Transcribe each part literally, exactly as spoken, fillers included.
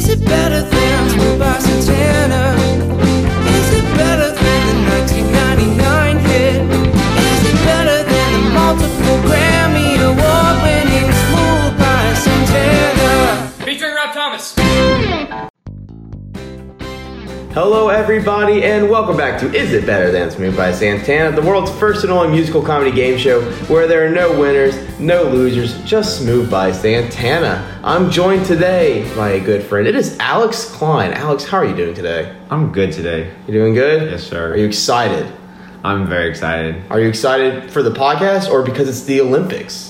Is it better than Smooth by Santana? Is it better than the nineteen ninety-nine hit? Is it better than the multiple Grammy award-winning Smooth by Santana? Featuring Rob Thomas. Hello everybody and welcome back to Is It Better Than Smooth by Santana, the world's first and only musical comedy game show where there are no winners, no losers, just Smooth by Santana. I'm joined today by a good friend. It is Alex Klein. Alex, how are you doing today? I'm good today. You doing good? Yes, sir. Are you excited? I'm very excited. Are you excited for the podcast or because it's the Olympics?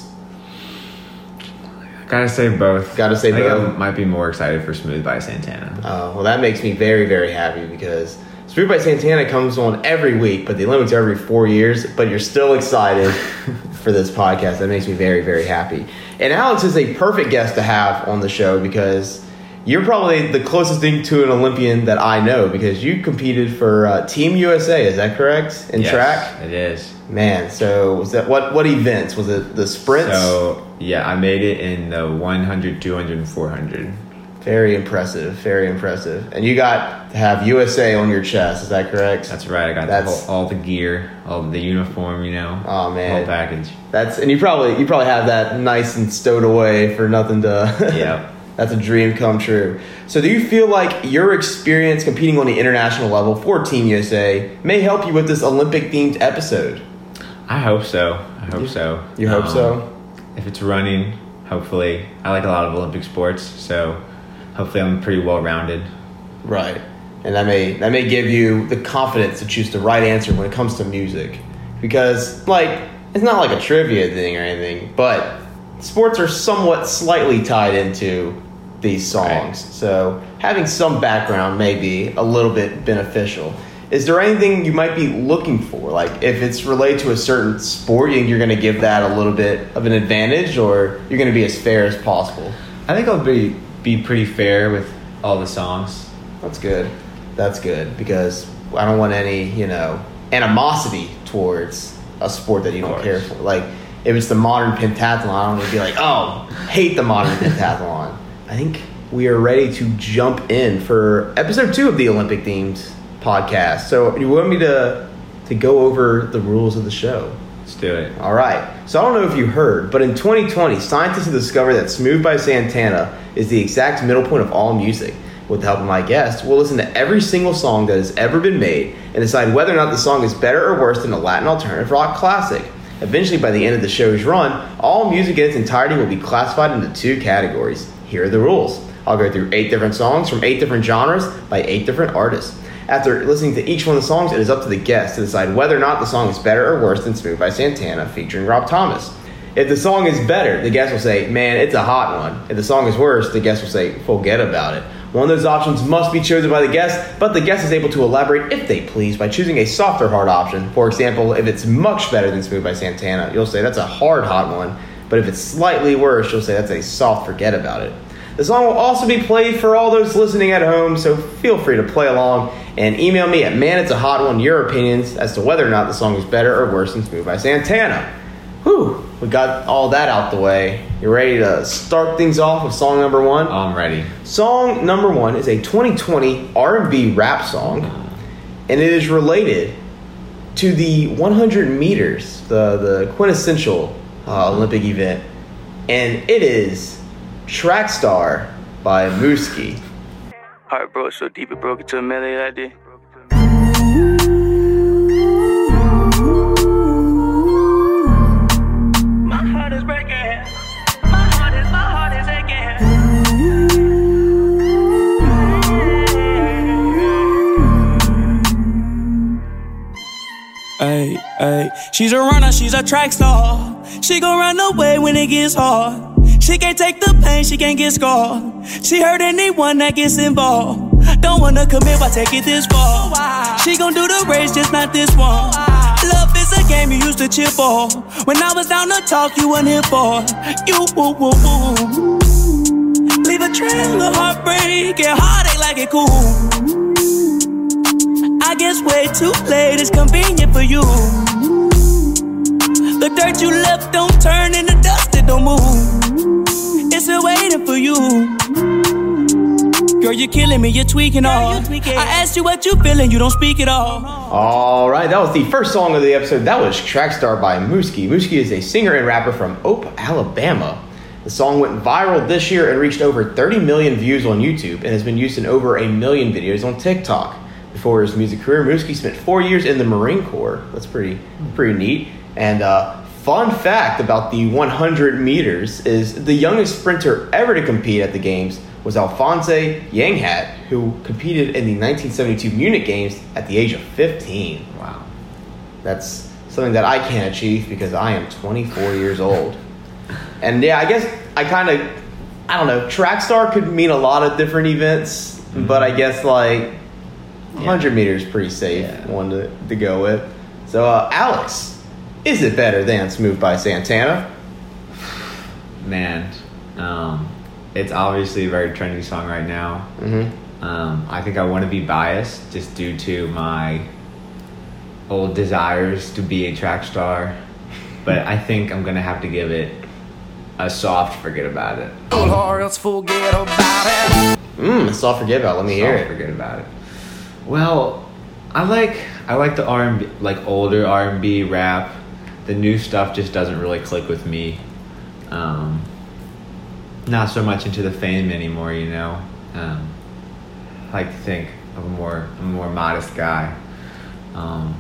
Gotta say both. Gotta say I think both. I might be more excited for Smooth by Santana. Uh, well, that makes me very, very happy because Smooth by Santana comes on every week, but the Olympics are every four years, but you're still excited for this podcast. That makes me very, very happy. And Alex is a perfect guest to have on the show because you're probably the closest thing to an Olympian that I know because you competed for uh, Team U S A, is that correct, in yes, track? It is. Man, so was that what, what events? Was it the sprints? So, yeah, I made it in the one hundred, two hundred, and four hundred. Very impressive, very impressive. And you got to have U S A on your chest, is that correct? That's right. I got the whole, all the gear, all the uniform, you know. Oh man, whole package. That's and you probably you probably have that nice and stowed away for nothing to. Yeah. That's a dream come true. So do you feel like your experience competing on the international level for Team U S A may help you with this Olympic-themed episode? I hope so. I hope so. You hope um, so? If it's running, hopefully. I like a lot of Olympic sports, so hopefully I'm pretty well-rounded. Right. And that may that may give you the confidence to choose the right answer when it comes to music. Because, like, it's not like a trivia thing or anything, but sports are somewhat slightly tied into these songs. Right. So having some background may be a little bit beneficial. Is there anything you might be looking for? Like, if it's related to a certain sport, you think you're going to give that a little bit of an advantage, or you're going to be as fair as possible? I think I'll be be pretty fair with all the songs. That's good. That's good, because I don't want any, you know, animosity towards a sport that you don't care for. Like, if it's the modern pentathlon, I don't want to be like, oh, hate the modern pentathlon. I think we are ready to jump in for episode two of the Olympic-themed podcast. So you want me to to go over the rules of the show? Let's do it. All right. So I don't know if you heard, but in twenty twenty, scientists have discovered that Smooth by Santana is the exact middle point of all music. With the help of my guest, we'll listen to every single song that has ever been made and decide whether or not the song is better or worse than a Latin alternative rock classic. Eventually, by the end of the show's run, all music in its entirety will be classified into two categories. Here are the rules. I'll go through eight different songs from eight different genres by eight different artists. After listening to each one of the songs, it is up to the guest to decide whether or not the song is better or worse than Smooth by Santana featuring Rob Thomas. If the song is better, the guest will say, man, it's a hot one. If the song is worse, the guest will say, forget about it. One of those options must be chosen by the guest, but the guest is able to elaborate if they please by choosing a softer hard option. For example, if it's much better than Smooth by Santana, you'll say that's a hard hot one. But if it's slightly worse, you'll say that's a soft forget about it. The song will also be played for all those listening at home, so feel free to play along and email me at man it's a hot one your opinions as to whether or not the song is better or worse than Smooth by Santana. Whew, we got all that out the way. You ready to start things off with song number one? I'm ready. Song number one is a twenty twenty R and B rap song, and it is related to the one hundred meters, the, the quintessential uh, Olympic event, and it is Track Star by Mooski. Heart broke so deep it broke into a melody like this. My heart is breaking. My heart is, my heart is aching. Hey, hey, she's a runner, she's a track star. She gon' run away when it gets hard. She can't take the pain, she can't get scarred. She hurt anyone that gets involved. Don't wanna commit, why take it this far? She gon' do the race, just not this one. Love is a game you used to cheer for. When I was down to talk, you weren't here for. You, woo, woo, woo. Leave a trail of heartbreak and heartache like it cool. I guess way too late is convenient for you. The dirt you left don't turn into dust, it don't move. It's still waiting for you. Girl, you're killing me, you're tweaking all. I asked you what you feeling, you don't speak at all. All right, that was the first song of the episode. That was Trackstar by Mooski. Mooski is a singer and rapper from Ope, Alabama. The song went viral this year and reached over thirty million views on YouTube and has been used in over a million videos on TikTok. Before his music career, Mooski spent four years in the Marine Corps. That's pretty pretty neat. And uh, fun fact about the one hundred meters is the youngest sprinter ever to compete at the games was Alphonse Yanghat, who competed in the nineteen seventy-two Munich Games at the age of fifteen. Wow. That's something that I can't achieve because I am twenty-four years old. And yeah, I guess I kind of, I don't know, track star could mean a lot of different events, mm-hmm. but I guess like one hundred yeah. meters pretty safe yeah. one to, to go with. So, uh, Alex, is it better than Smooth by Santana? Man, um, it's obviously a very trendy song right now. Mm-hmm. Um, I think I want to be biased just due to my old desires to be a track star, but I think I'm going to have to give it a soft forget about it. Or else forget about it. Mmm, soft forget about it. Let me hear it. Soft forget about it. Well, I like I like the R and B, like older R and B rap. The new stuff just doesn't really click with me. Um, not so much into the fame anymore, you know. Um, I like to think of a more a more modest guy. Um,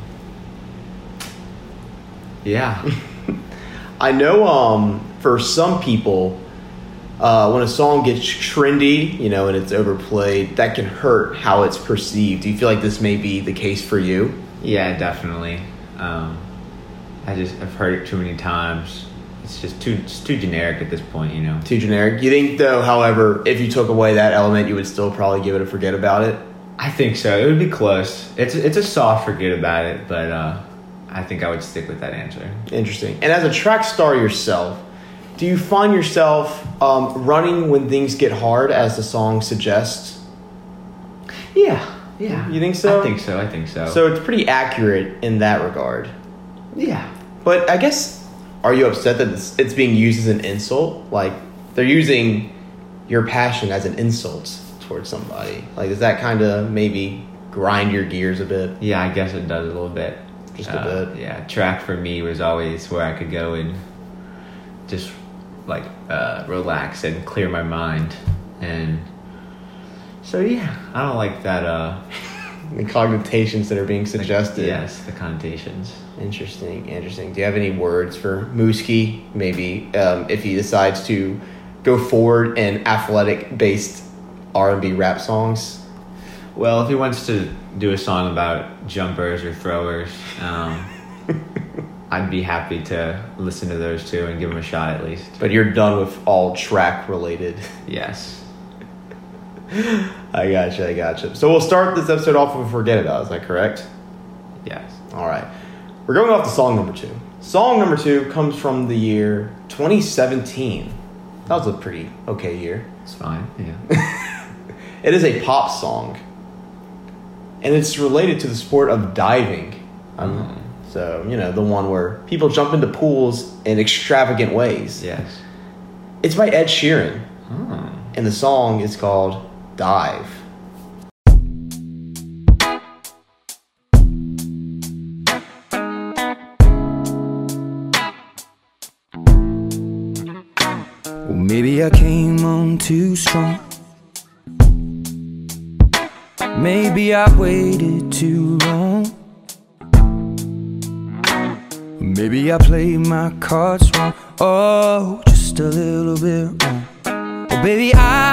yeah. I know um, for some people, uh, when a song gets trendy, you know, and it's overplayed, that can hurt how it's perceived. Do you feel like this may be the case for you? Yeah, definitely. Um, I just I've heard it too many times. It's just too it's too generic at this point, you know. Too generic. You think, though, however, if you took away that element, you would still probably give it a forget about it? I think so. It would be close. It's it's a soft forget about it, but uh, I think I would stick with that answer. Interesting. And as a track star yourself, do you find yourself um, running when things get hard, as the song suggests? Yeah. Yeah. You think so? I think so. I think so. So it's pretty accurate in that regard. Yeah. But I guess, are you upset that it's, it's being used as an insult? Like, they're using your passion as an insult towards somebody. Like, does that kind of maybe grind your gears a bit? Yeah, I guess it does a little bit. Just a uh, bit? Yeah. Track for me was always where I could go and just, like, uh, relax and clear my mind. And so, yeah, I don't like that. Uh, the connotations that are being suggested. The, yes, the connotations. Interesting, interesting. Do you have any words for Mooski? Maybe um, if he decides to go forward in athletic-based R and B rap songs? Well, if he wants to do a song about jumpers or throwers, um, I'd be happy to listen to those two and give them a shot at least. But you're done with all track-related. Yes. I gotcha, I gotcha. So we'll start this episode off with Forget About. Is that correct? Yes. All right. We're going off to song number two. Song number two comes from the year twenty seventeen. That was a pretty okay year. It's fine, yeah. It is a pop song. And it's related to the sport of diving. Um, mm. So, you know, the one where people jump into pools in extravagant ways. Yes. It's by Ed Sheeran. Oh. And the song is called Dive. Well, maybe I came on too strong. Maybe I waited too long. Maybe I played my cards wrong. Oh, just a little bit wrong. Oh, baby,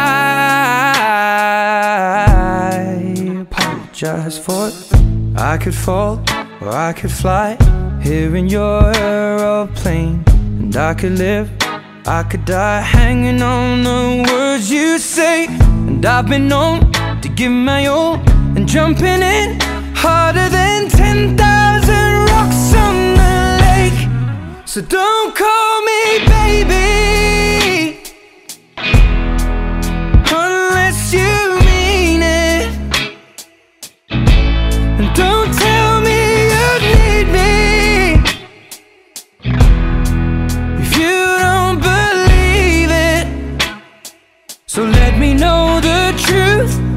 I apologize for it. I could fall or I could fly here in your aeroplane, and I could live, I could die hanging on the words you say. And I've been known to give my all and jumping in harder than ten thousand rocks on the lake. So don't call me baby unless you mean it, and don't tell me you need me if you don't believe it. So let me know the truth.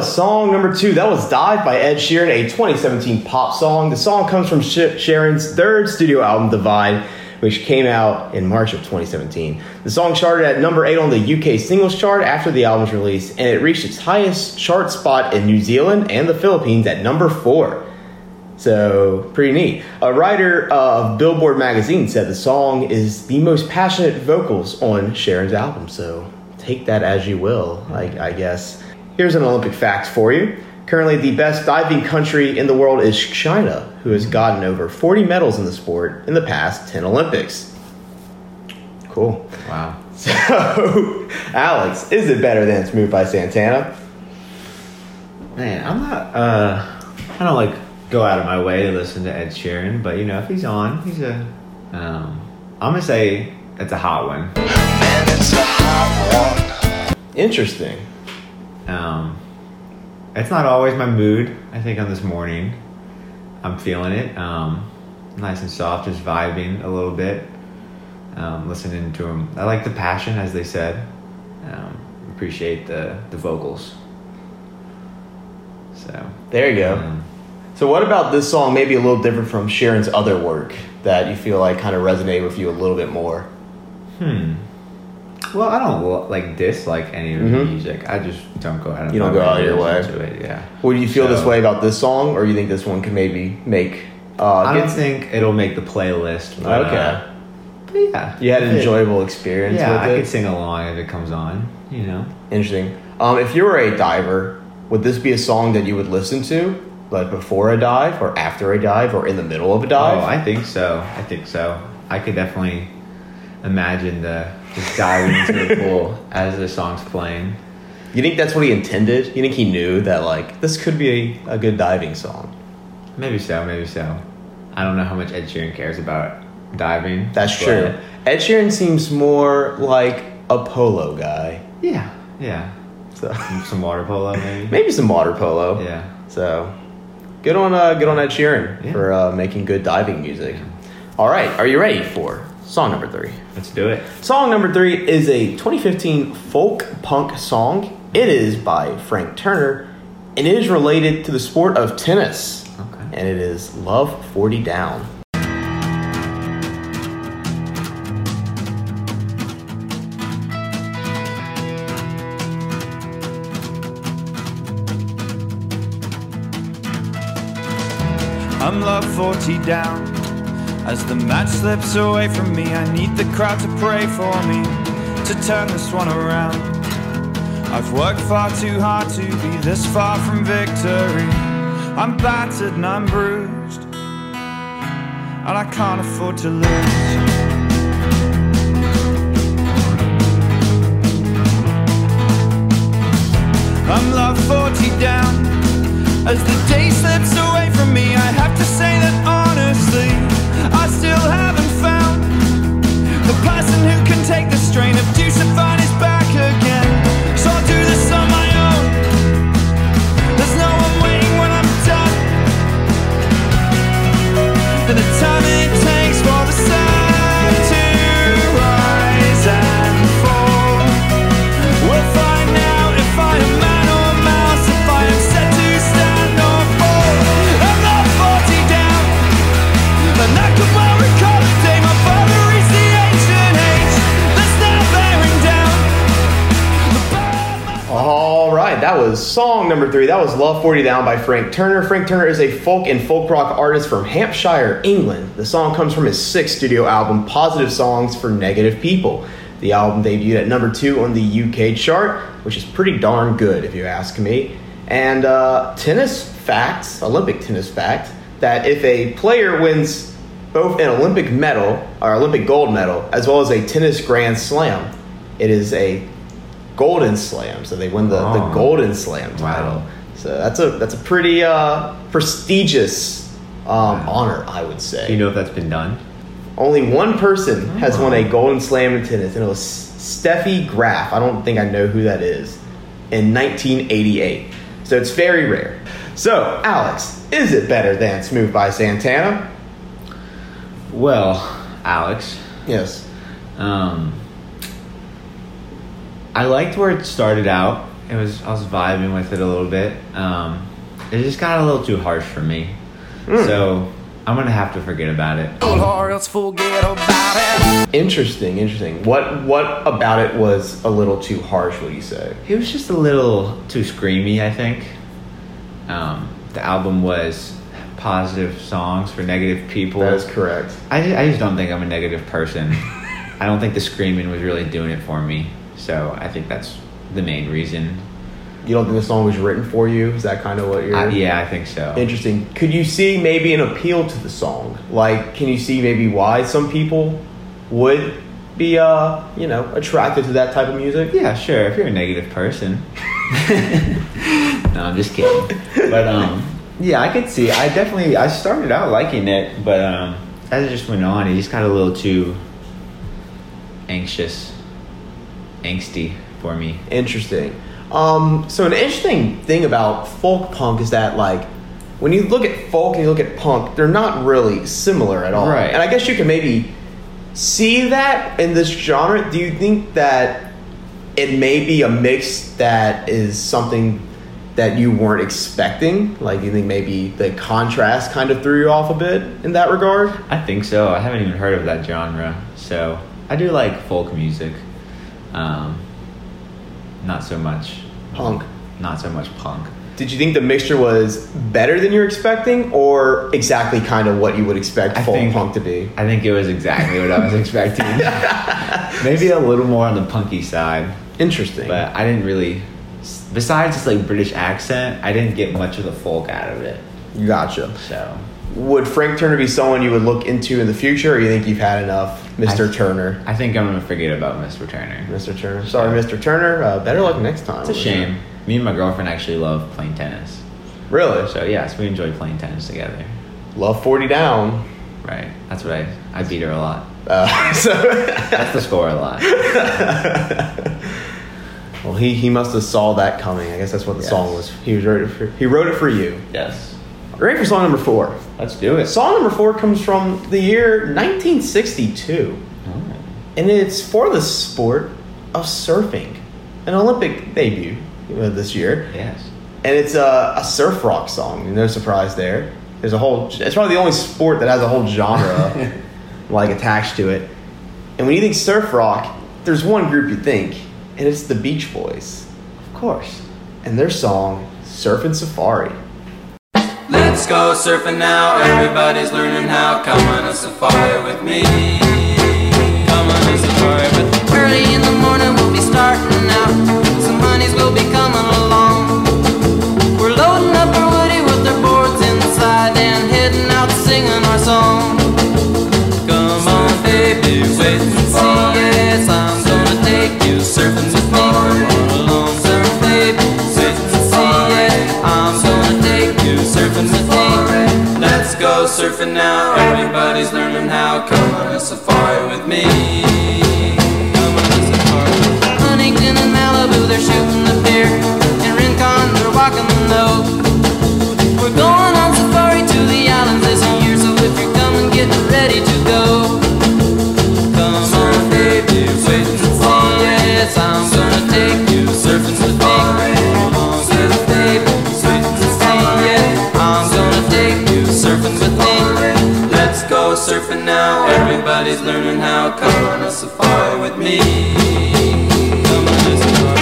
was song number two. That was Dive by Ed Sheeran, a twenty seventeen pop song. The song comes from Sh- Sheeran's third studio album, Divide, which came out in March of twenty seventeen. The song charted at number eight on the U K singles chart after the album's release, and it reached its highest chart spot in New Zealand and the Philippines at number four. So, pretty neat. A writer uh, of Billboard magazine said the song is the most passionate vocals on Sheeran's album, so take that as you will, I, I guess. Here's an Olympic fact for you. Currently, the best diving country in the world is China, who has gotten over forty medals in the sport in the past ten Olympics. Cool. Wow. So, Alex, is it better than Smooth by Santana? Man, I'm not, uh, I don't like go out of my way to listen to Ed Sheeran, but you know, if he's on, he's a, um, I'm gonna say it's a hot one. Man, it's a hot one. Interesting. Um, it's not always my mood. I think on this morning, I'm feeling it. Um, nice and soft, just vibing a little bit. Um, listening to him. I like the passion, as they said. Um, appreciate the, the vocals. So There you go. um, So what about this song, maybe a little different from Sheeran's other work, that you feel like kind of resonate with you a little bit more? Hmm. Well, I don't like dislike any of the Mhm. music. I just don't go out of You don't my go out of to your listen way. to it. Yeah. Would you feel this So- way about this song, or you think this one could maybe make... Uh, I don't get- think it'll make the playlist. But, Okay. uh, but yeah. You had an If it- enjoyable experience Yeah, with I it? could sing along if it comes on. You know. Interesting. Um, if you were a diver, would this be a song that you would listen to, like before a dive, or after a dive, or in the middle of a dive? Oh, I think so. I think so. I could definitely imagine the just diving into the pool as the song's playing. You think that's what he intended? You think he knew that, like, this could be a, a good diving song? Maybe so. Maybe so. I don't know how much Ed Sheeran cares about diving. That's but- true. Ed Sheeran seems more like a polo guy. Yeah. Yeah. So Some water polo, maybe. maybe some water polo. Yeah. So good on uh, good on Ed Sheeran Yeah. for uh, making good diving music. All right, are you ready for song number three? Let's do it. Song number three is a twenty fifteen folk punk song. It is by Frank Turner, and it is related to the sport of tennis. Okay. And it is Love forty Down. I'm love forty down. As the match slips away from me, I need the crowd to pray for me to turn this one around. I've worked far too hard to be this far from victory. I'm battered and I'm bruised, and I can't afford to lose. I'm love forty down. As the day slips away from me, I have to say that honestly, I still haven't found the person who can take the strain of due to find his back again. So I'll do this on my own. There's no one waiting when I'm done. And the time it takes for the sun to rise and fall, we'll find out if I am man or mouse, if I am set to stand or fall. I'm not forty down, and I can well recall the day my father reached the ancient age that's now bearing down the bar. All right, that was song number three. That was Love forty Down by Frank Turner. Frank Turner is a folk and folk rock artist from Hampshire, England. The song comes from his sixth studio album, Positive Songs for Negative People. The album debuted at number two on the U K chart, which is pretty darn good if you ask me. And uh, tennis facts, Olympic tennis fact, that if a player wins both an Olympic medal, or Olympic gold medal, as well as a tennis grand slam, it is a Golden Slam, so they win the, the Oh. Golden Slam title. Wow. So that's a that's a pretty uh, prestigious um, honor, I would say. Do you know if that's been done? Only one person has Oh. won a Golden Slam in tennis, and it was Steffi Graf. I don't think I know who that is. In nineteen eighty-eight, so it's very rare. So, Alex, is it better than Smooth by Santana? Well, Alex, Yes. um, I liked where it started out It was I was vibing with it a little bit. Um, it just got a little too harsh for me. Mm. So I'm gonna have to forget about it. Or else forget about it. Interesting, interesting. What what about it was a little too harsh, would you say? It was just a little too screamy, I think. Um, the album was positive songs for negative people. That is correct. I just, I just don't think I'm a negative person. I don't think the screaming was really doing it for me. So I think that's the main reason. You don't think the song was written for you? Is that kind of what you're... Uh, yeah, I think so. Interesting. Could you see maybe an appeal to the song? Like, can you see maybe why some people would be, uh, you know, attracted to that type of music? Yeah, sure. If you're a negative person. No, I'm just kidding. But, um, yeah, I could see. I definitely... I started out liking it, but um, as it just went on, it just got a little too anxious, angsty for me. Interesting. Um, so an interesting thing about folk punk is that, like, when you look at folk and you look at punk, they're not really similar at all. Right. And I guess you can maybe see that in this genre. Do you think that it may be a mix that is something that you weren't expecting? Like, do you think maybe the contrast kind of threw you off a bit in that regard? I think so. I haven't even heard of that genre. So I do like folk music. Um... Not so much punk. Not so much punk. Did you think the mixture was better than you were expecting, or exactly kind of what you would expect I folk think, punk to be? I think it was exactly what I was expecting. Maybe a little more on the punky side. Interesting. But I didn't really, besides this like British accent, I didn't get much of the folk out of it. Gotcha. So, would Frank Turner be someone you would look into in the future, or you think you've had enough, Mister I, Turner? I think I'm going to forget about Mister Turner. Mister Turner. Sorry, Mister Turner. Uh, better luck next time. It's a shame. It? Me and my girlfriend actually love playing tennis. Really? So, yes, we enjoy playing tennis together. Love forty down. Right. That's what I... I beat her a lot. Uh, so That's the score a lot. Well, he, he must have saw that coming. I guess that's what the yes. song was. He was wrote it for, he wrote it for you. Yes. Ready for song number four? Let's do it. Song number four comes from the year nineteen sixty-two. Oh. And it's for the sport of surfing. An Olympic debut this year. Yes. And it's a, a surf rock song. No surprise there. There's a whole... It's probably the only sport that has a whole genre like attached to it. And when you think surf rock, there's one group you think, and it's the Beach Boys. Of course. And their song, Surfin' Safari. Let's go surfing now, everybody's learning how. Come on a safari with me. Come on a safari with me. Early in the morning we'll be starting out. Some honeys will be coming along. We're loading up our woody with our boards inside and heading out singing our song. Come on baby, wait and see. Yes, I'm gonna take you surfing with me. Come on along, surf baby, wait and see. Yes, I'm gonna take you surfing with me. Let's go surfing now, everybody's learning how. Come on a safari with me. Come on a safari. Huntington and Malibu, they're shooting the pier, and Rincon, they're walking the nose. We're going on safari to the islands this year, so if you're coming, get ready to go. Come on baby, wait and see. Yes, I'm gonna take you surfing with me. Come on, surf baby, wait and see. Yeah, I'm gonna take you surfing with me. Let's go surfing now, everybody's learning how. Come on a safari with me. Come on a safari.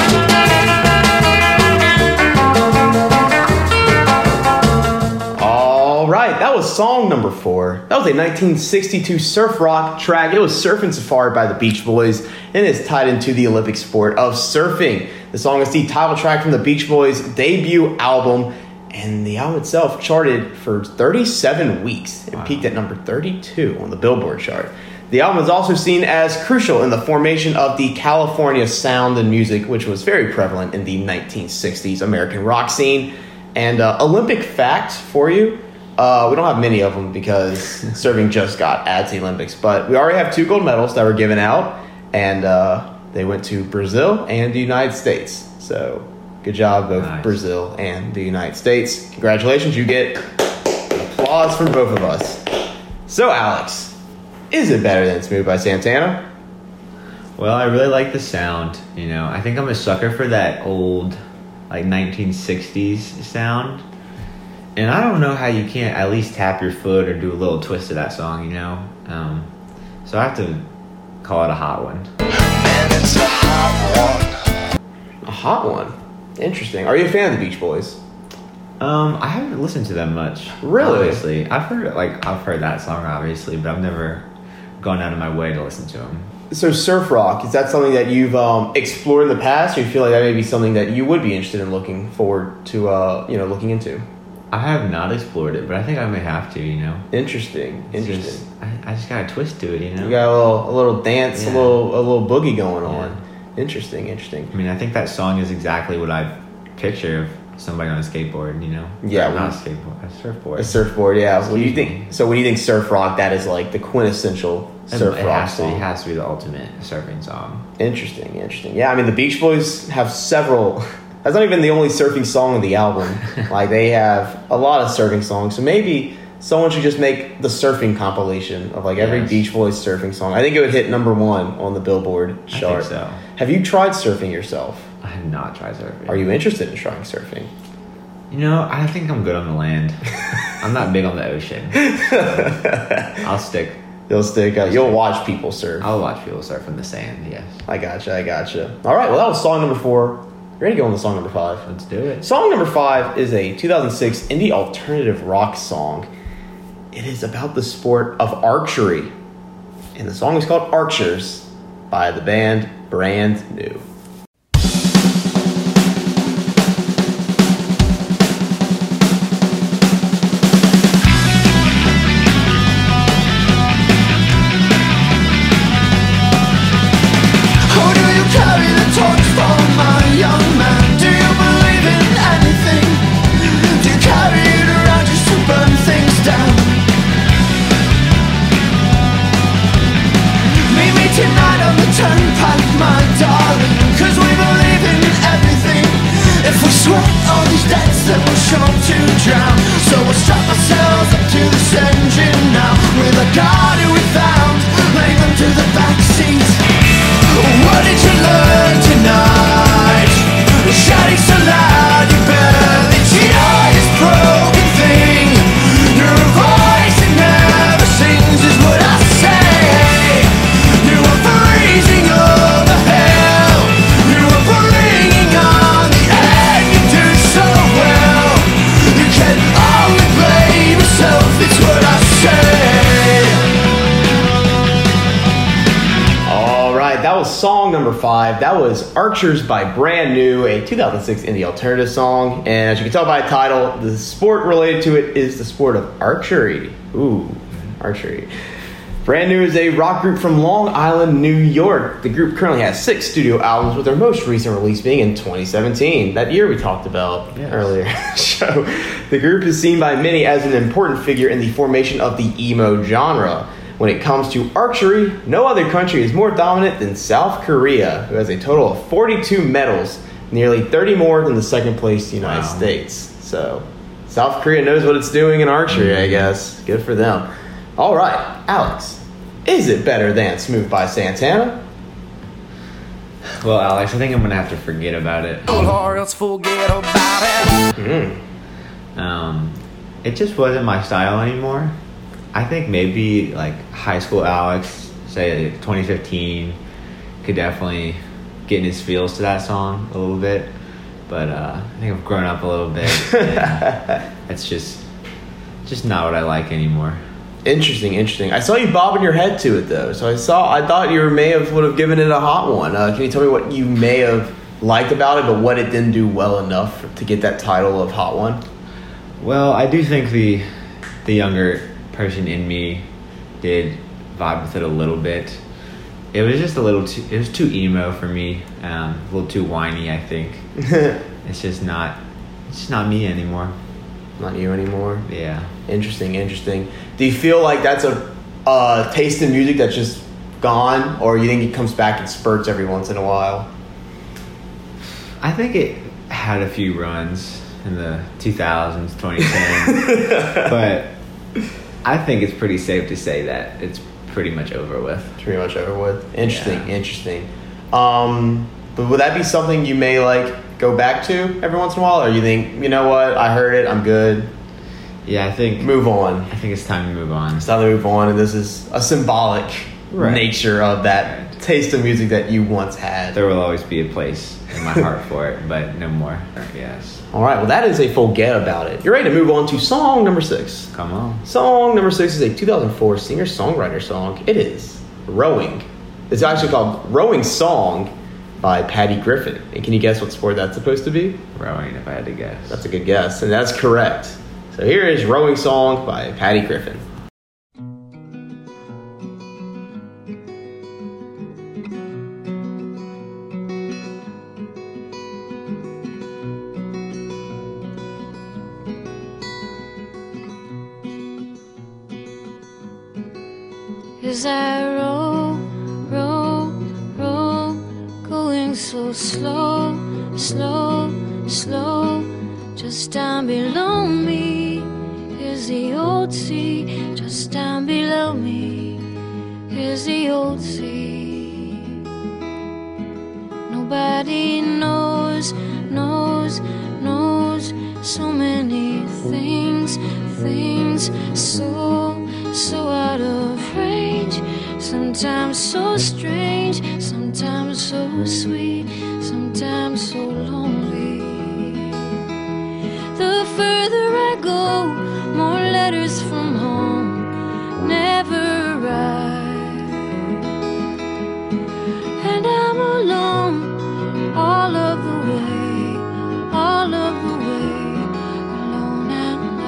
All right, that was song number four. That was a nineteen sixty-two surf rock track. It was Surfin' Safari by the Beach Boys, and it's tied into the Olympic sport of surfing. The song is the title track from the Beach Boys' debut album, and the album itself charted for thirty-seven weeks. It wow. peaked at number thirty-two on the Billboard chart. The album is also seen as crucial in the formation of the California sound and music, which was very prevalent in the nineteen sixties American rock scene. And uh, Olympic fact for you, uh, we don't have many of them because surfing just got added to the Olympics, but we already have two gold medals that were given out, and uh, they went to Brazil and the United States. So good job, both nice. Brazil and the United States. Congratulations, you get applause from both of us. So Alex, is it better than Smooth by Santana? Well, I really like the sound. You know, I think I'm a sucker for that old like nineteen sixties sound. And I don't know how you can't at least tap your foot or do a little twist to that song, you know? Um, so I have to call it a hot one. Man, it's a hot one. A hot one. Interesting. Are you a fan of the Beach Boys? Um, I haven't listened to them much. Really? Obviously. I've heard like I've heard that song obviously, but I've never gone out of my way to listen to them. So surf rock, is that something that you've um, explored in the past, or you feel like that may be something that you would be interested in looking forward to, uh, you know, looking into? I have not explored it, but I think I may have to, you know. Interesting. It's Interesting. just, I, I just got a twist to it, you know. You got a little, a little dance, Yeah. a little, a little boogie going Yeah. on. Interesting. Interesting. I mean, I think that song is exactly what I picture of somebody on a skateboard, you know. Yeah, Or not a we- skateboard, a surfboard. A surfboard, yeah. What do you Excuse think? So when you think surf rock, that is like the quintessential And surf it rock has to, song. it has to be the ultimate surfing song. Interesting, interesting. Yeah, I mean the Beach Boys have several. That's not even the only surfing song on the album. Like they have a lot of surfing songs. So maybe someone should just make the surfing compilation of like every Yes. Beach Boys surfing song. I think it would hit number one on the Billboard I chart. think so. Have you tried surfing yourself? I have not tried surfing. Are you interested in trying surfing? You know, I think I'm good on the land. I'm not big on the ocean. I'll stick. You'll stick. Uh, you'll watch people surf. I'll watch people surf in the sand. Yes. I gotcha. I gotcha. All right. Well, that was song number four. Ready to go on to song number five? Let's do it. Song number five is a two thousand six indie alternative rock song. It is about the sport of archery. And the song is called Archers by the band Brand New. How do you carry the torch for my young man? Do you believe in anything? Do you carry it around just to burn things down? Meet me tonight on the turnpike, my darling, 'cause we believe in everything. If we sweat all these debts, then we're sure to drown. So we'll strap ourselves up to this engine now. With a guard who we found, lay them to the back seat. What did you learn tonight? Shouting so loud you barely hear this broken thing. Your voice it never sings is what I say. You were freezing over hell. You were bringing on the end. You do so well. You can only blame yourself. It's what I say. All right, that was song number five. That was Archers by Brand New, a two thousand six indie alternative song. And as you can tell by the title, the sport related to it is the sport of archery. Ooh, archery. Brand New is a rock group from Long Island, New York. The group currently has six studio albums, with their most recent release being in twenty seventeen, that year we talked about Yes. earlier. So, the group is seen by many as an important figure in the formation of the emo genre. When it comes to archery, no other country is more dominant than South Korea, who has a total of forty-two medals, nearly thirty more than the second place United Wow. States. So, South Korea knows what it's doing in archery, I guess. Good for them. All right, Alex, is it better than Smooth by Santana? Well, Alex, I think I'm gonna have to forget about it. Or else forget about it. Mm. Um, it just wasn't my style anymore. I think maybe like high school Alex, say twenty fifteen, could definitely get in his feels to that song a little bit. But uh, I think I've grown up a little bit. And it's just, just not what I like anymore. Interesting, interesting. I saw you bobbing your head to it though, so I saw. I thought you may have would have given it a hot one. Uh, can you tell me what you may have liked about it, but what it didn't do well enough to get that title of hot one? Well, I do think the the younger person in me did vibe with it a little bit. It was just a little too, it was too emo for me, um, a little too whiny, I think. It's just not, it's just not me anymore. Not you anymore. Yeah. Interesting, interesting. Do you feel like that's a uh, taste in music that's just gone, or you think it comes back in spurts every once in a while? I think it had a few runs in the two thousands, twenty ten, but I think it's pretty safe to say that it's pretty much over with. It's pretty much over with. Interesting, Yeah. interesting. Um, but would that be something you may like go back to every once in a while, or you think, you know what, I heard it, I'm good, Yeah, I think move on. I think it's time to move on. It's time to move on, and this is a symbolic Right. nature of that taste of music that you once had. There will always be a place in my heart for it, but no more. Yes. All right, well, that is a forget about it. You're ready to move on to song number six. Come on. Song number six is a two thousand four singer-songwriter song. It is Rowing. It's actually called Rowing Song by Patty Griffin. And can you guess what sport that's supposed to be? Rowing, if I had to guess. That's a good guess, and that's correct. So here is Rowing Song by Patty Griffin. As I roll, roll, roll, going so slow, slow, slow. Just down below me is the old sea. Just down below me is the old sea. Nobody knows, knows, knows so many things, things so, so out of range. Sometimes so strange, sometimes so sweet, sometimes so lonely. The further I go, more letters from home never arrive. And I'm alone all of the way, all of the way, alone and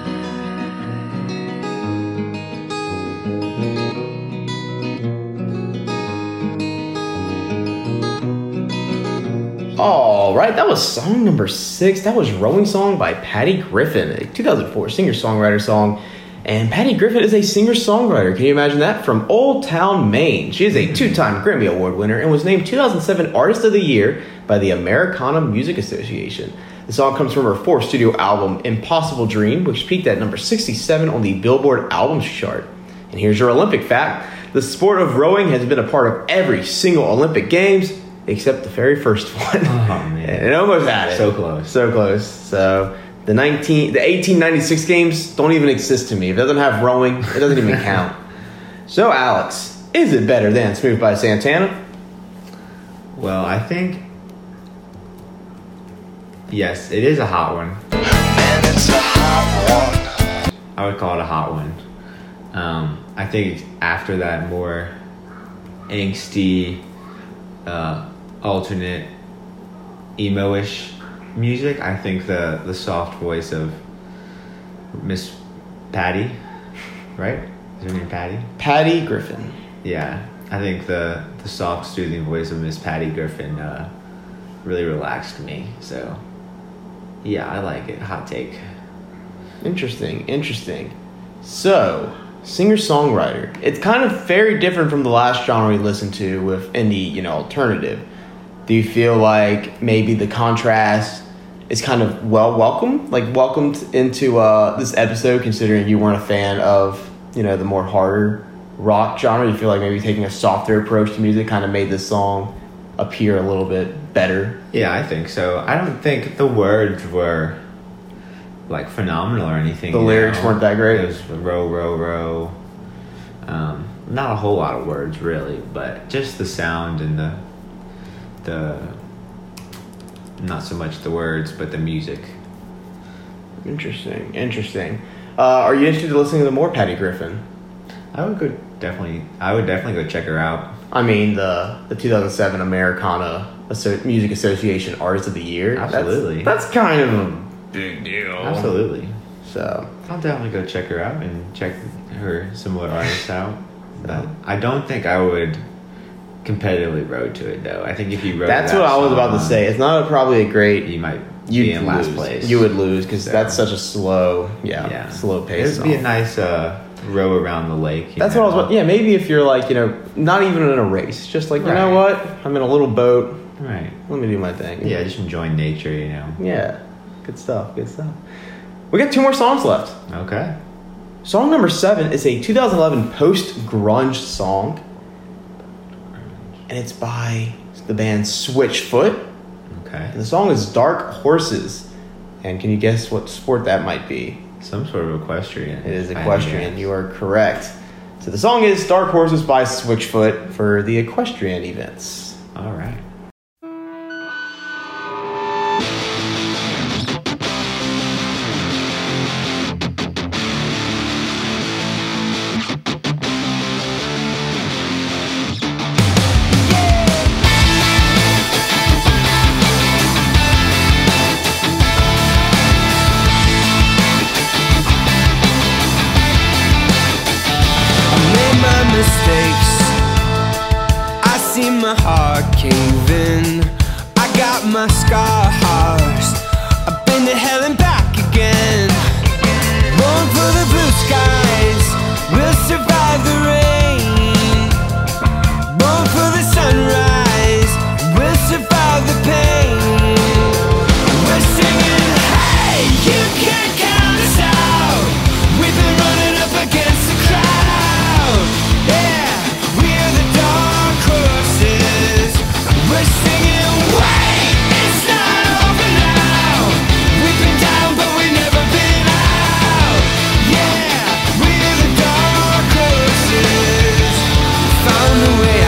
All right, that was song number six. That was Rowing Song by Patty Griffin, a two thousand four singer-songwriter song. And Patty Griffin is a singer-songwriter. Can you imagine that? From Old Town, Maine. She is a two-time Grammy Award winner and was named two thousand seven Artist of the Year by the Americana Music Association. The song comes from her fourth studio album, Impossible Dream, which peaked at number sixty-seven on the Billboard Albums chart. And here's your Olympic fact. The sport of rowing has been a part of every single Olympic Games except the very first one. Oh, man. And it almost had it. So close. So close. So the nineteen, the eighteen ninety-six games don't even exist to me. If it doesn't have rowing, it doesn't even count. So, Alex, is it better than Smooth by Santana? Well, I think, yes, it is a hot one. Man, it's a hot one. I would call it a hot one. Um, I think after that more angsty, uh, alternate, emo-ish music, I think the, the soft voice of Miss Patty, right? Is her name Patty? Patty Griffin. Yeah, I think the, the soft, soothing voice of Miss Patty Griffin uh, really relaxed me. So, yeah, I like it. Hot take. Interesting, interesting. So, singer-songwriter. It's kind of very different from the last genre we listened to with indie, you know, alternative. Do you feel like maybe the contrast is kind of well welcomed, like welcomed into uh, this episode, considering you weren't a fan of, you know, the more harder rock genre? You feel like maybe taking a softer approach to music kind of made this song appear a little bit better? Yeah, I think so. I don't think the words were like phenomenal or anything. The you lyrics know? weren't that great? It was row, row, row. Um, not a whole lot of words really, but just the sound and the the not so much the words, but the music. Interesting, interesting. Uh, are you interested in listening to more Patty Griffin? I would go definitely. I would definitely go check her out. I mean, the the two thousand seven Americana Asso- Music Association Artist of the Year. Absolutely. That's, that's kind of a big deal. Absolutely. So, I'll definitely go check her out and check her similar artists out. But I don't think I would competitively road to it though. I think if you rode that's that what I was about to song, say. It's not a, probably a great. you might You'd be in last lose. place. You would lose because So, that's such a slow, yeah, yeah, slow It pace. would be a song. nice uh, row around the lake. you That's know? what I was. Yeah, maybe if you're like, you know, not even in a race, just like, you know Right. what, I'm in a little boat. Right. Let me do my thing. Yeah, just enjoying nature, you know. Yeah. Good stuff. Good stuff. We got two more songs left. Okay. Song number seven is a two thousand eleven post-grunge song, and it's by the band Switchfoot. Okay. And the song is Dark Horses. And can you guess what sport that might be? Some sort of equestrian. It is I equestrian. guess. You are correct. So the song is Dark Horses by Switchfoot for the equestrian events. All right. Mistakes, I see my heart cave in. I got my scars. I've been to hell and back again. Born for the blue skies, we'll survive the rain. Born for the sunrise, we'll survive the pain. We're singing, hey, you can't count us out. We've been running up against the crowd. Yeah, we're the dark horses. We're singing, wait, it's not over now. We've been down, but we've never been out. Yeah, we're the dark horses. Found a way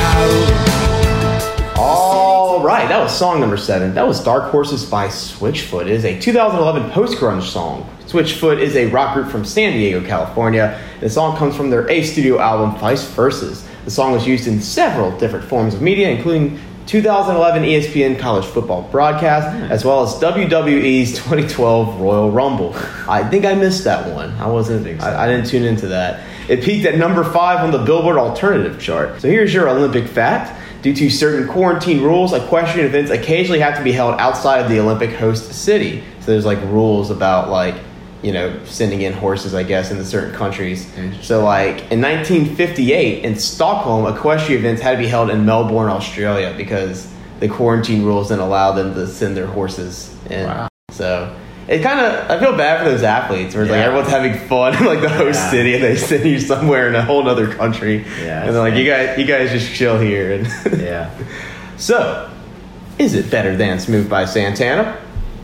out. All right, that was song number seven. That was Dark Horses by Switchfoot. It is a two thousand eleven post-grunge song. Switchfoot is a rock group from San Diego, California. The song comes from their eighth studio album, Vice Versus. The song was used in several different forms of media, including two thousand eleven E S P N college football broadcast, as well as W W E's twenty twelve Royal Rumble. I think I missed that one. I wasn't. think so. I, I didn't tune into that. It peaked at number five on the Billboard Alternative chart. So here's your Olympic fact. Due to certain quarantine rules, equestrian events occasionally have to be held outside of the Olympic host city. So there's like rules about like, you know, sending in horses, I guess, into certain countries. So like in nineteen fifty-eight in Stockholm, equestrian events had to be held in Melbourne, Australia, because the quarantine rules didn't allow them to send their horses in. Wow. So it kind of, I feel bad for those athletes where it's like Yeah. everyone's having fun in like the host Yeah. city and they send you somewhere in a whole other country. Yeah, And they're like, it's you guys, you guys just chill here. And Yeah. So, is it better than Smooth by Santana?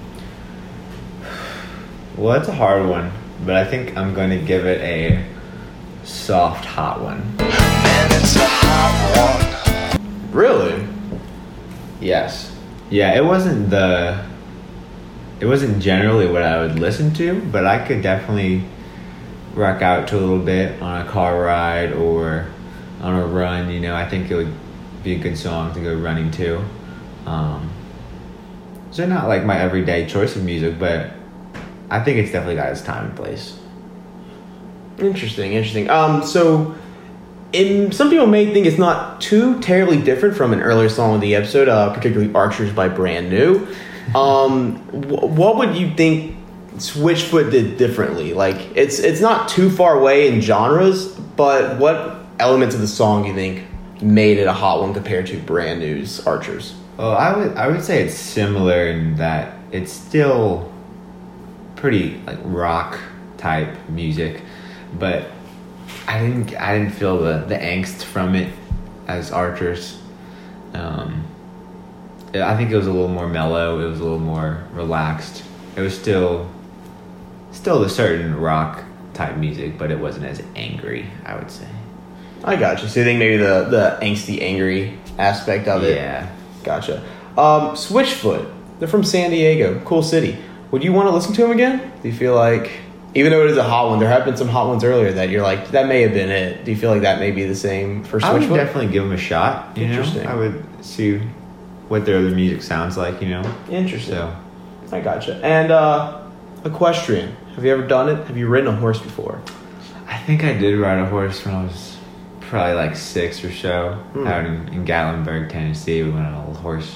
Well, it's a hard one, but I think I'm going to give it a soft, hot one. And it's a hot one. Really? Yes. Yeah, it wasn't the. It wasn't generally what I would listen to, but I could definitely rock out to a little bit on a car ride or on a run. You know, I think it would be a good song to go running to. Um, so not like my everyday choice of music, but I think it's definitely got its time and place. Interesting, interesting. Um, so, in, some people may think it's not too terribly different from an earlier song of the episode, uh, particularly Archers by Brand New. Um, wh- what would you think Switchfoot did differently? Like, it's it's not too far away in genres, but what elements of the song do you think made it a hot one compared to Brand New's Archers? Well, I would I would say it's similar in that it's still pretty like rock type music, but I didn't I didn't feel the, the angst from it as Archers. Um, I think it was a little more mellow. It was a little more relaxed. It was still still a certain rock type music, but it wasn't as angry, I would say. I gotcha. So you think maybe the, the angsty, angry aspect of it? Yeah. Gotcha. Um, Switchfoot. They're from San Diego. Cool city. Would you want to listen to them again? Do you feel like, even though it is a hot one, there have been some hot ones earlier that you're like, that may have been it. Do you feel like that may be the same for I would Switchfoot? definitely give them a shot. You Interesting. know? I would see what their other music sounds like, you know? Interesting. So, I gotcha. And uh, equestrian. Have you ever done it? Have you ridden a horse before? I think I did ride a horse when I was probably like six or so, Hmm. out in, in Gatlinburg, Tennessee. We went on a little horse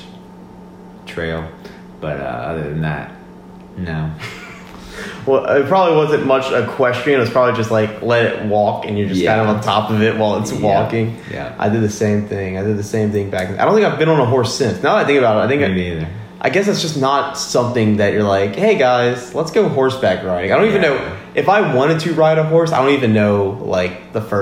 trail, but uh, other than that, no. Well, it probably wasn't much equestrian. It was probably just like let it walk, and you're just Yeah. kind of on top of it while it's Yeah. walking. Yeah. I did the same thing. I did the same thing back. I don't think I've been on a horse since. Now that I think about it, I think Me I, neither. I guess it's just not something that you're like, hey guys, let's go horseback riding. I don't even Yeah. know if I wanted to ride a horse. I don't even know like the first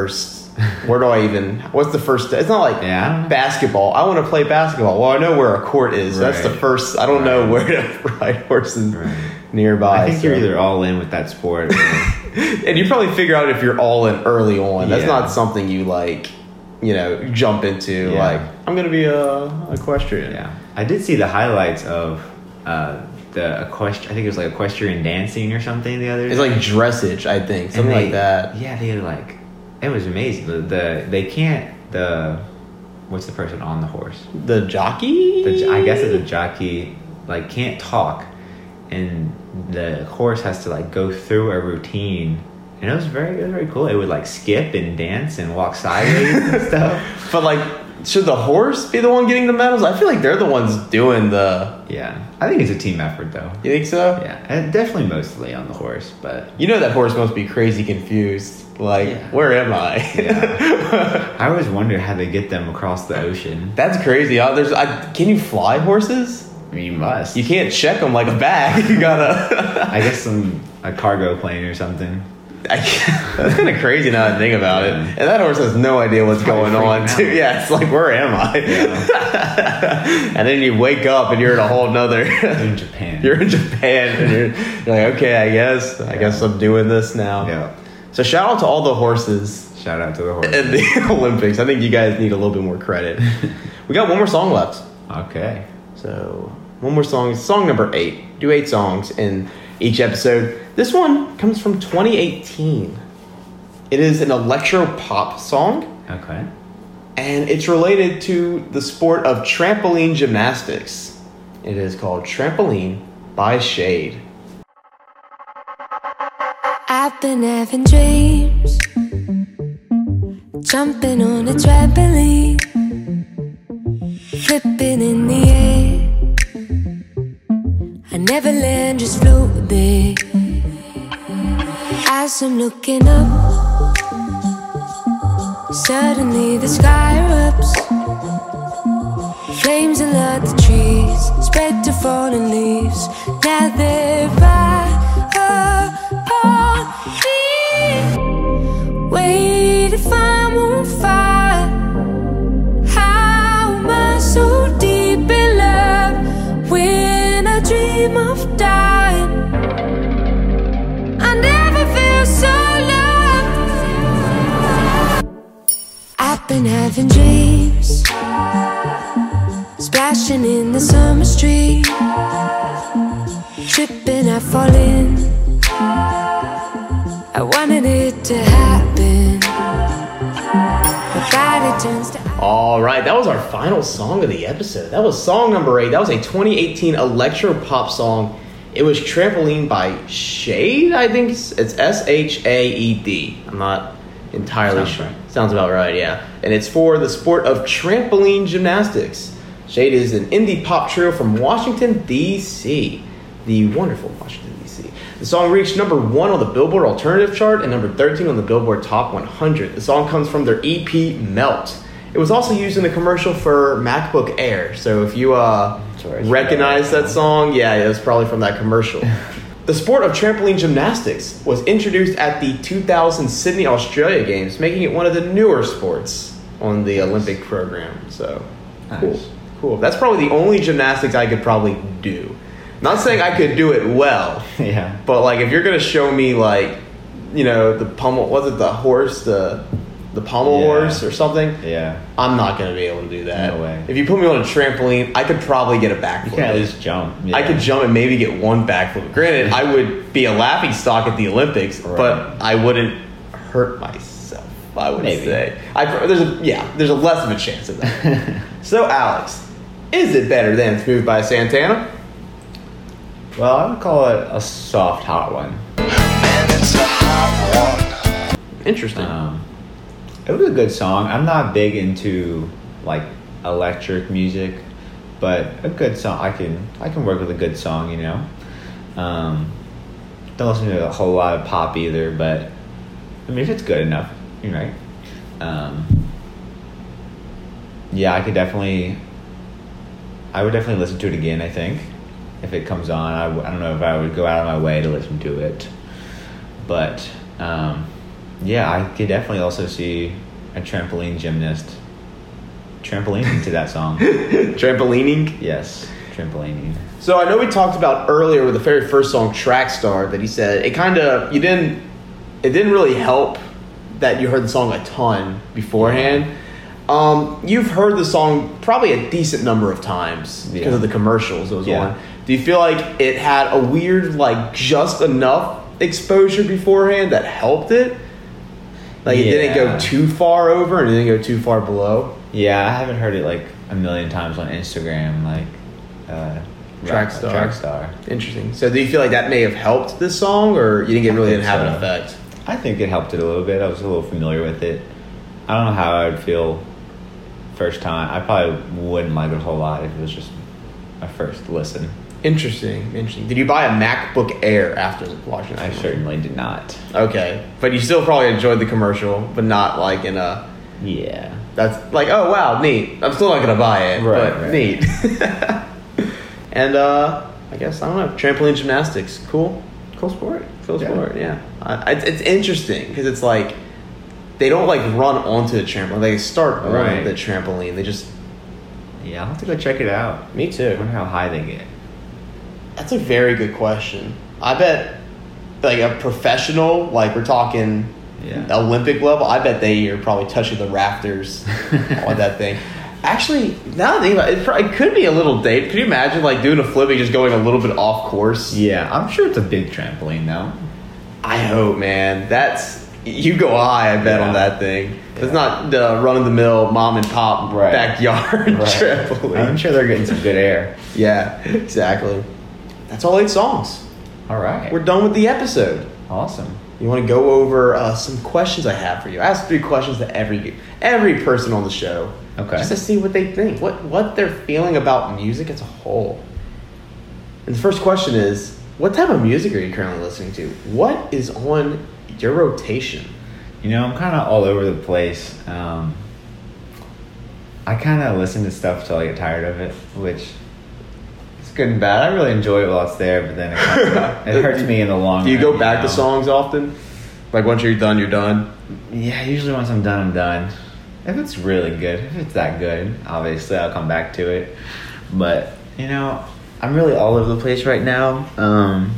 Where do I even? What's the first step? It's not like Yeah, I don't know. basketball. I want to play basketball. Well, I know where a court is. That's the Right. first. I don't know Right. where to ride horses Right. nearby. I think so. you're either all in with that sport. Or, And you probably figure out if you're all in early on. That's Yeah. not something you like, you know, jump into. Yeah. Like, I'm gonna be a equestrian. yeah, I did see the highlights of uh, the equest. I think it was like equestrian dancing or something the other day. It's like dressage, I think, And something they- like that. Yeah, they like it was amazing. The, the they can't the what's the person on the horse? The jockey. The, I guess it's a jockey. Like can't talk, and the horse has to like go through a routine. And it was very, it was very cool. It would like skip and dance and walk sideways and stuff. But like, should the horse be the one getting the medals? I feel like they're the ones doing the. Yeah, I think it's a team effort though. You think so? Yeah, and definitely mostly on the horse, but You know that horse must be crazy confused. Like, Yeah. where am I? yeah. I always wonder how they get them across the ocean. That's crazy. Uh, There's, I, can you fly horses? I mean, you must. You can't check them like a bag. You gotta. I guess some a cargo plane or something. I, that's kind of crazy now that I think about it. Yeah. And that horse has no idea what's Probably going on, freaking too. out. Yeah, it's like, where am I? and then you wake up and you're in a whole nother. In Japan. You're in Japan and you're, you're like, okay, I guess, I guess I'm doing this now. Yeah. So shout out to all the horses Shout out to the horse. in the Olympics. I think you guys need a little bit more credit. We got one more song left. Okay. So one more song, song number eight. Do eight songs in each episode. This one comes from twenty eighteen. It is an electro pop song, Okay. and it's related to the sport of trampoline gymnastics. It is called Trampoline by Shade. I've been having dreams, jumping on a trampoline, flipping in the air. I never land, just float there. As I'm looking up, suddenly the sky erupts. Flames alert the trees, spread to fallen leaves. Now they're right upon me. Wait if I'm on fire. How am I so deep in love when I dream of dying? I never feel so loved. I've been having dreams, splashing in the summer street, tripping, I fall in. I wanted it to happen. My body turns to All right, that was our final song of the episode. That was song number eight. That was a twenty eighteen electro pop song. It was Trampoline by Shade, I think it's, it's S H A E D. I'm not entirely Sounds sure. right. Sounds about right, yeah. And it's for the sport of trampoline gymnastics. Shade is an indie pop trio from Washington, D C The wonderful Washington, D C The song reached number one on the Billboard Alternative chart and number thirteen on the Billboard Top one hundred. The song comes from their E P, Melt. It was also used in the commercial for MacBook Air. So if you uh, Sorry, recognize that song, yeah, it was probably from that commercial. The sport of trampoline gymnastics was introduced at the two thousand Sydney, Australia Games, making it one of the newer sports on the Olympic program. So, cool. Nice. Cool. That's probably the only gymnastics I could probably do. Not saying I could do it well, Yeah. but like if you're gonna show me like, you know, the pommel, was it the horse, the the pommel Yeah. horse or something? Yeah. I'm not gonna be able to do that. No way. If you put me on a trampoline, I could probably get a backflip. You can at least jump. Yeah. I could jump and maybe get one backflip. Granted, I would be a laughing stock at the Olympics, Right. but I wouldn't hurt myself. I would Maybe. say. I, there's a yeah, there's a less of a chance of that. So, Alex, is it better than Smooth by Santana? Well, I would call it a soft, hot one. Interesting. Um, it was a good song. I'm not big into like electric music, but a good song. I can I can work with a good song, you know. Um, don't listen to a whole lot of pop either, but I mean, if it's good enough, you're right. Um, yeah, I could definitely. I would definitely listen to it again. I think if it comes on, I, w- I don't know if I would go out of my way to listen to it, but um, yeah, I could definitely also see a trampoline gymnast. Trampolining to that song. Trampolining? Yes, trampolining. So I know we talked about earlier with the very first song, Track Star, that he said it kind of, you didn't, it didn't really help that you heard the song a ton beforehand. Um, you've heard the song probably a decent number of times because Yeah. of the commercials it was Yeah. on. Do you feel like it had a weird, like, just enough exposure beforehand that helped it? Like, it didn't Yeah. go too far over and it didn't go too far below? Yeah, I haven't heard it like a million times on Instagram, like uh, Track Rock- Star. Track Star. Interesting. So do you feel like that may have helped this song, or you didn't get I really think didn't have an so. effect? I think it helped it a little bit. I was a little familiar with it. I don't know how I would feel first time. I probably wouldn't like it a whole lot if it was just my first listen. Interesting. Interesting. Did you buy a MacBook Air after watching that? I certainly did not. Okay, but you still probably enjoyed the commercial, but not like in a. Yeah. That's like, oh wow, neat. I'm still not gonna buy it, Right, but right. neat. And uh, I guess I don't know. Trampoline gymnastics, cool, cool sport, cool Yeah. sport. Yeah, I, it's, it's interesting because it's like they don't like run onto the trampoline. They start on Right. the trampoline. They just. Yeah, I'll have to go check it out. Me I too. wonder how high they get. That's a very good question. I bet, like a professional, like we're talking Yeah. Olympic level, I bet they are probably touching the rafters on that thing. Actually, now that I think about it, it, probably, it could be a little date. Could you imagine like doing a flipping, just going a little bit off course? Yeah, I'm sure it's a big trampoline though. I hope, man. That's you go high. I bet Yeah. on that thing. It's Yeah. not the run of the mill mom and pop Right. backyard trampoline. I'm sure they're getting some good air. Yeah, exactly. That's all eight songs. All right. We're done with the episode. Awesome. You want to go over uh, some questions I have for you? I ask three questions to every every person on the show, Okay. just to see what they think, what what they're feeling about music as a whole. And the first question is, what type of music are you currently listening to? What is on your rotation? You know, I'm kind of all over the place. Um, I kind of listen to stuff till I get tired of it, which is good and bad. I really enjoy it while it's there, but then it, kinda, it hurts me in the long run. Do you go back know? to songs often? Like once you're done, you're done. Yeah, usually once I'm done, I'm done. If it's really good, if it's that good, obviously I'll come back to it. But, you know, I'm really all over the place right now. Um,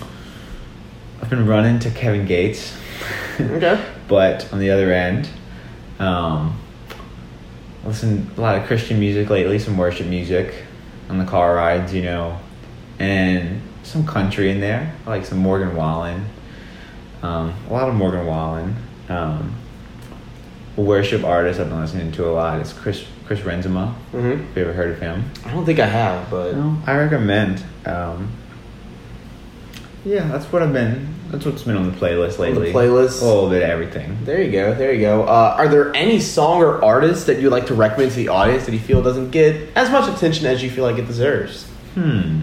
I've been running to Kevin Gates. Okay. But on the other end, um, I listen to a lot of Christian music lately, some worship music on the car rides, you know, and some country in there. I like some Morgan Wallen. Um, a lot of Morgan Wallen. Um, a worship artist I've been listening to a lot is Chris Chris Renzema. Mm-hmm. Have you ever heard of him? I don't think I have, but No, I recommend. Um, yeah, that's what I've been. That's what's been on the playlist lately. playlist? a little bit of everything. there you go. There you go. Uh, are there any song or artists that you'd like to recommend to the audience that you feel doesn't get as much attention as you feel like it deserves? Hmm.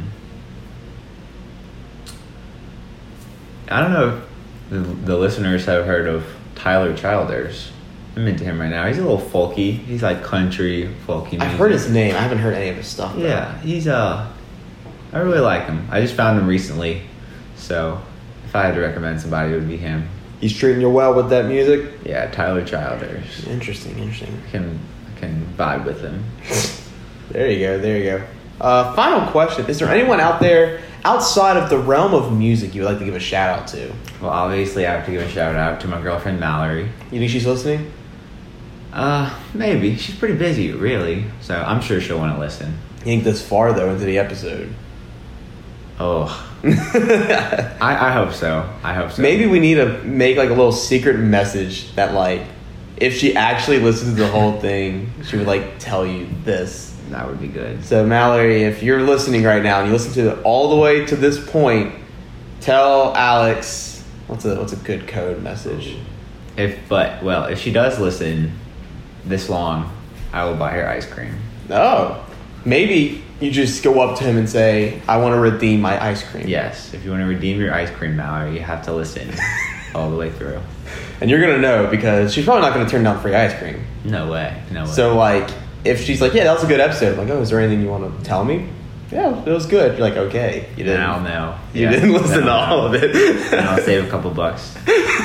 I don't know if the, the listeners have heard of Tyler Childers. I'm into him right now. He's a little folky. He's like country folky music. I've heard his name. I haven't heard any of his stuff. though. Yeah, he's uh I really like him. I just found him recently. So if I had to recommend somebody, it would be him. He's treating you well with that music? Yeah, Tyler Childers. Interesting, interesting. I can I can vibe with him. There you go, there you go. Uh, final question. Is there anyone out there outside of the realm of music you would like to give a shout out to? Well, obviously I have to give a shout out to my girlfriend Mallory. You think she's listening? Uh, maybe. She's pretty busy, really. So I'm sure she'll want to listen. You think this far, though, into the episode? Oh. I, I hope so. I hope so. Maybe we need to make like a little secret message that like if she actually listens to the whole thing, she would like tell you this. That would be good. So Mallory, if you're listening right now and you listen to it all the way to this point, tell Alex what's a what's a good code message. If but well, if she does listen this long, I will buy her ice cream. Oh, maybe you just go up to him and say, "I want to redeem my ice cream." Yes, if you want to redeem your ice cream, Mallory, you have to listen all the way through. And you're gonna know because she's probably not gonna turn down free ice cream. No way. No way. So like, if she's like, "Yeah, that was a good episode," I'm like, "Oh, is there anything you want to tell me?" Yeah, it was good. You're like, okay, you didn't. Now, no. You Yeah. didn't listen to No, all no. of it. And I'll save a couple bucks.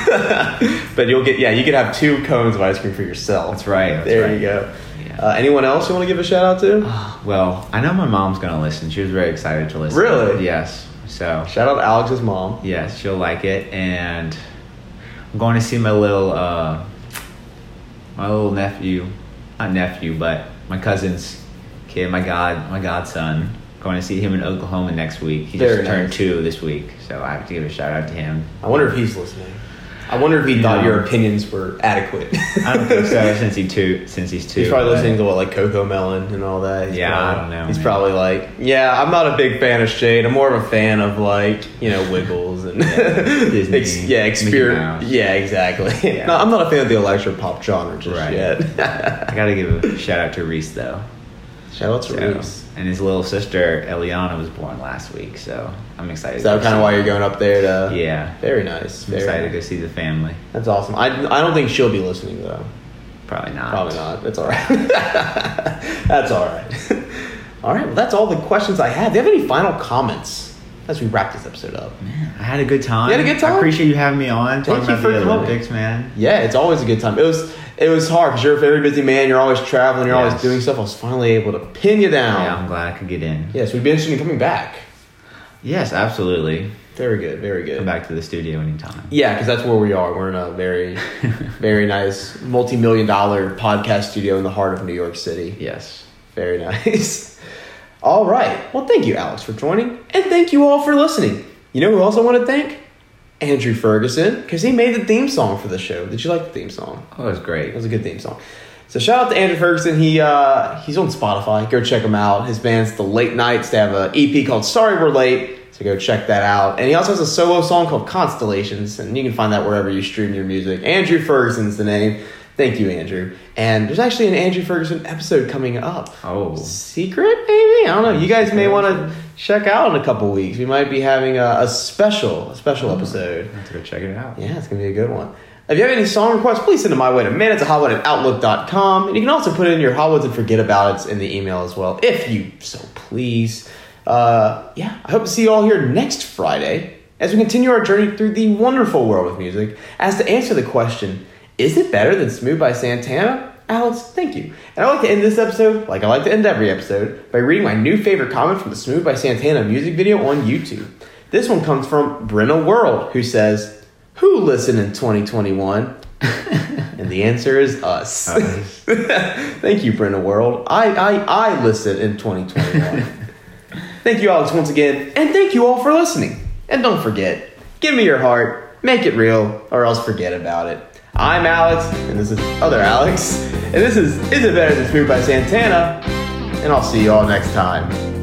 But you'll get, yeah, you could have two cones of ice cream for yourself. That's right. That's there right. you go. Yeah. Uh, anyone else you want to give a shout out to? Well, I know my mom's gonna listen. She was very excited to listen. Really? Yes. So Shout out to Alex's mom. yes, she'll like it, and I'm going to see my little uh, my little nephew, not nephew, but my cousin's kid, my god, my godson. Going to see him in Oklahoma next week. He Very just turned nice. two this week, so I have to give a shout out to him. I wonder if he's listening. I wonder if he thought No. your opinions were adequate. I don't think so since he two since he's two. He's probably but- listening to what, like Coco Melon and all that. He's Yeah, probably, I don't know, He's man. probably like, yeah, I'm not a big fan of Shade. I'm more of a fan of like, you know, Wiggles and Disney, Ex- yeah, Mickey experience. Mouse. Yeah, exactly. Yeah. No, I'm not a fan of the electro pop genre just Right. yet. I gotta give a shout out to Reese though. Shout out to So, Reese. and his little sister Eliana was born last week, so I'm excited. Is that to kind of see- why you're going up there to? Yeah, Very nice. I'm Very excited to nice. go see the family. That's awesome. I, I don't think she'll be listening though. Probably not. Probably not. It's all right. That's all right. All right. Well, that's all the questions I had. Do you have any final comments as we wrap this episode up? I had a good time. You had a good time? I appreciate you having me on talking Thank you about for the coming. Olympics, man. Yeah, it's always a good time. It was it was hard because you're a very busy man. You're always traveling. You're always Yes. doing stuff. I was finally able to pin you down. Yeah, I'm glad I could get in. Yes, we'd be interested in coming back. Yes, absolutely. Very good. Very good. Come back to the studio anytime. Yeah, because that's where we are. We're in a very, very nice multi-million dollar podcast studio in the heart of New York City. Yes. Very nice. All right. Well, thank you, Alex, for joining. And thank you all for listening. You know who else I want to thank? Andrew Ferguson, because he made the theme song for the show. Did you like the theme song? Oh, it was great. It was a good theme song. So shout out to Andrew Ferguson. He uh, he's on Spotify. Go check him out. His band's The Late Nights. They have an E P called Sorry We're Late. So go check that out. And he also has a solo song called Constellations. And you can find that wherever you stream your music. Andrew Ferguson's the name. Thank you, Andrew. And there's actually an Andrew Ferguson episode coming up. Oh. Secret, maybe? I don't know. You guys may want to check out in a couple weeks. We might be having a, a special, a special episode. I have to go check it out. Yeah, it's going to be a good one. If you have any song requests, please send them my way to minutes at hotwood at outlook dot com. And you can also put in your Hollywoods and Forget About It's in the email as well, if you so please. Uh, yeah, I hope to see you all here next Friday as we continue our journey through the wonderful world of music. As to answer the question, is it better than Smooth by Santana? Alex, thank you. And I like to end this episode, like I like to end every episode, by reading my new favorite comment from the Smooth by Santana music video on YouTube. This one comes from Brenna World, who says, "Who listened in twenty twenty-one?" And the answer is us. Us. Thank you, Brenna World. I, I, I listened in twenty twenty-one. Thank you, Alex, once again. And thank you all for listening. And don't forget, give me your heart, make it real, or else forget about it. I'm Alex, and this is other Alex. And this is Is It Better Than Smooth by Santana? And I'll see you all next time.